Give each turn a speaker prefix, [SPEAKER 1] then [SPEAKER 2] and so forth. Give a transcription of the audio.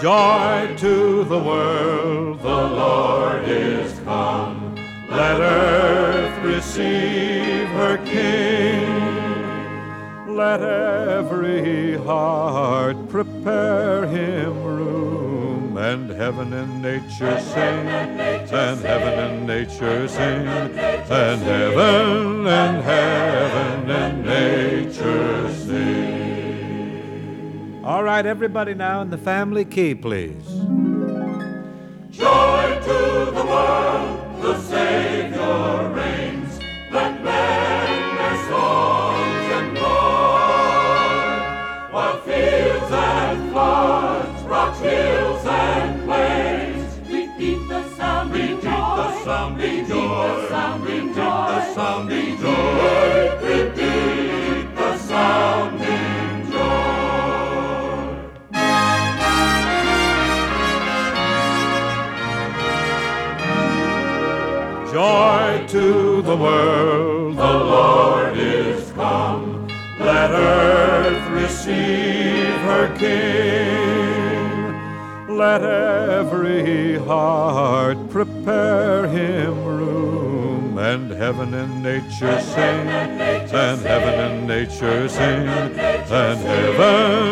[SPEAKER 1] Joy to the world, the Lord is come. Let earth receive her King. Let every heart prepare him room, and heaven and nature sing, and heaven and nature sing, and heaven and nature sing. All right, everybody now in the family key, please.
[SPEAKER 2] Joy to the world, the Savior reigns. Let men their songs employ, while fields and floods, rocks, hills and plains, repeat the sounding joy, repeat the sounding joy, repeat the sounding joy, repeat the sounding joy.
[SPEAKER 1] Joy to the world, the Lord is come. Let earth receive her King. Let every heart prepare him room, and heaven and nature sing, and heaven and nature sing, and heaven